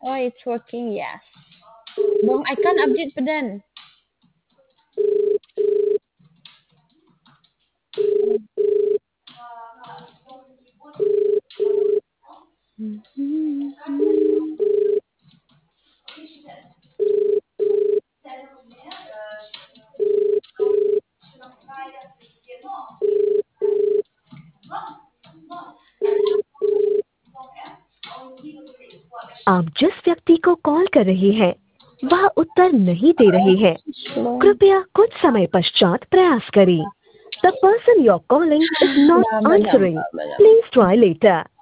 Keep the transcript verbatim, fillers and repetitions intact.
Oh, it's working, yes. Bong icon update pa din. आप जिस व्यक्ति को कॉल कर रहे हैं वह उत्तर नहीं दे रहे हैं। Slow. कृपया कुछ समय पश्चात प्रयास करें। The person you're calling is not Baba, answering. baba, baba. Please try later.